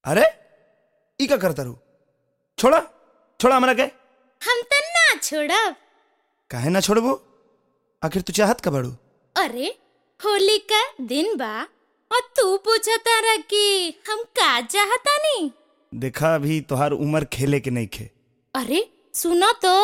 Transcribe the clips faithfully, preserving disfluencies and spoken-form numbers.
अरे ई का करता रू? छोड़ा छोड़ा हमरा के। हम त ना छोड़ब। काहे ना छोड़बू? आखिर तू चाहत का बाड़ू? अरे होली का दिन बा और तू पूछता रहा कि हम का चाहता नी। देखा अभी तोहार उम्र खेले के नहीं खे। अरे सुनो तो।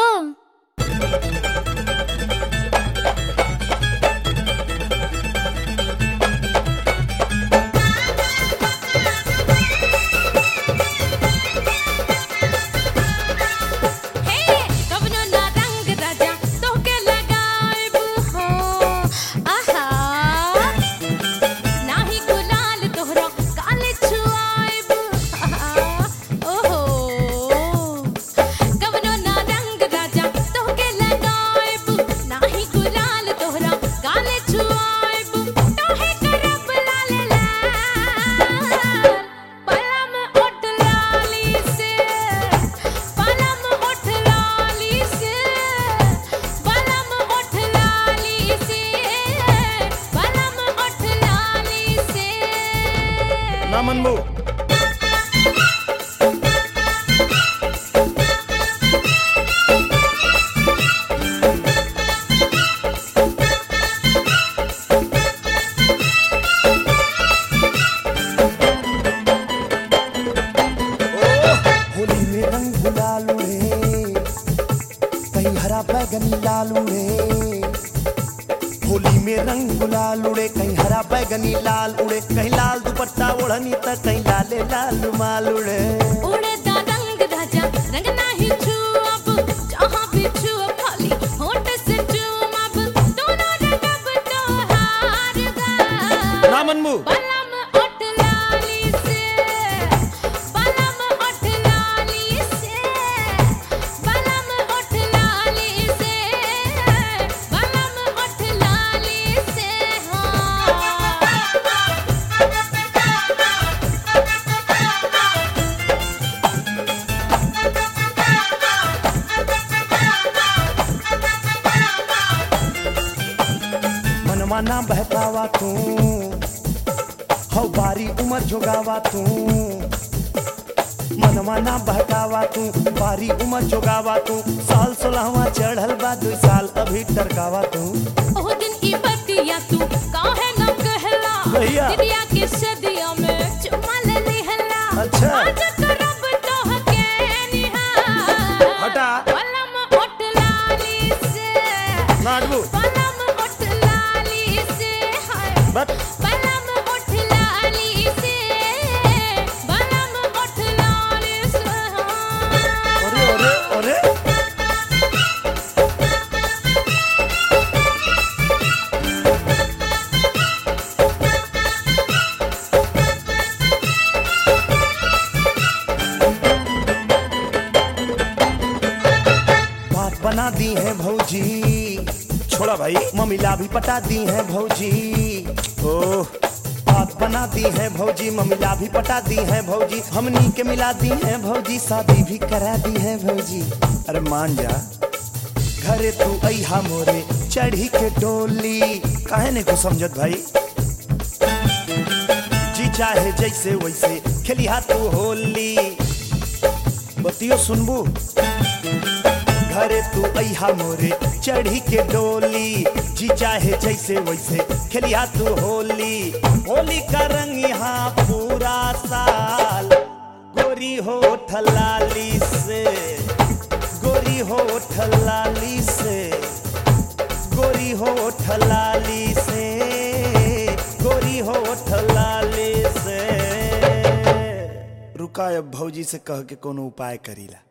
ना मनबू होली में रंग गुलाल उड़े, कहीं हरा बैगनी लाल उड़े। होली में रंग गुलाल उड़े, कहीं हरा बैगनी लाल उड़े। कहीं लाल दुपट्टा ओढ़नी त कहीं लाले लाल रुमाल उड़े। उड़े दा रंग राजा रंग नाही छुअब, जहाँ भी छुअब खाली होठ से चूमब। दोनों रंगब तोहार गाल। ना मनबू बलम ओठ लाली से, बलम ओठ लाली से, बलम ओठ लाली से, बलम ओठ लाली से। मनवा ना बहकावा तू, हौ बारी उमर जोगावा तू। मनवा ना बहकावा तू, बारी उमर जोगावा तू। साल सोलहवा चढ़ल बा, दो साल अभी टरकावा तू। ओ दिन की बतिया तू काहे न कहला, भैया। दिदिया के सदिया में चुमा ले लिहला। अच्छा। आज करब तोहके निहार। हटा। बलम ओठ लाली से, ना अडबू बलम ओठ लाली से, हाय। बट बलम ओठ लाली से, बलम ओठ लाली से, हाँ। अरे अरे अरे बात बना दी है भौजी, छोड़ा भाई। ममिला भी पटा दी है भौजी। ओह बात बना दी है भौजी, ममिला भी पटा दी है भौजी। हमनी के मिला दी है भौजी, शादी भी करा दी है भौजी। अरे मान जा। घरे तू अइहा मोरे चढ़ी के डोली। काहे नहीं को समझत भाई? जी चाहे जैसे वैसे खेलिहा तू होली। बतियो सुनबू? घरे तू अइहा मोरे चढ़ी के डोली। जी चाहे जैसे वैसे खेलिहा तू होली। होली का रंग यहाँ पूरा साल, गोरी होठ लाली से, गोरी होठ लाली से, गोरी होठ लाली से, गोरी होठ लाली से। रुका अब भौजी से कह के कोनो उपाय करीला।